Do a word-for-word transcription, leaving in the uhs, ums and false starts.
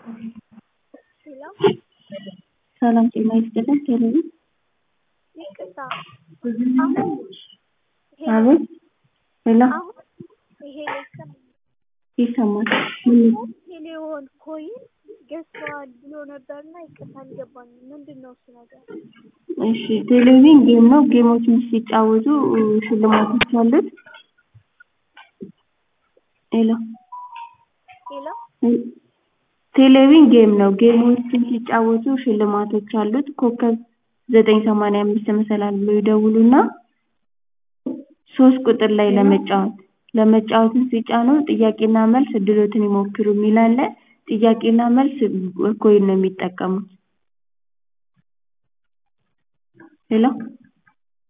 ሄሎ ሰላም ጤና ይስጥልኝ። ቴሌቪ ይቅርታ አቤት። ሄሎ አሁን ይሄ ይሰማል? ይሰማል? ቴሌውን ኮይን ገዝተዋል ብሎ ነበርና ይቅርታ አልገባኝም። ምንድነው እሱ ነገር? እሺ ቴሌቪዥን ጌም ነው። ጌሞችን ሲጫወቱ ሽልማቶች አሉት። ሄሎ ሄሎ ቴሌቪዥን ጌም ነው። ጌሞችን ሲጫወቱ ሽልማቶች አሉት። ኮከብ ዘጠኝ ሰማንያ አምስት መሰላል ብሎ ይደውሉና ሶስት ቁጥር ላይ ለመጫወት ለመጫወት ሲጫኑ ጥያቄና መልስ እድሎትን ይሞክሩ የሚል አለ። ጥያቄና መልስ ኮይን ነው የሚጠቀሙት። ሄሎ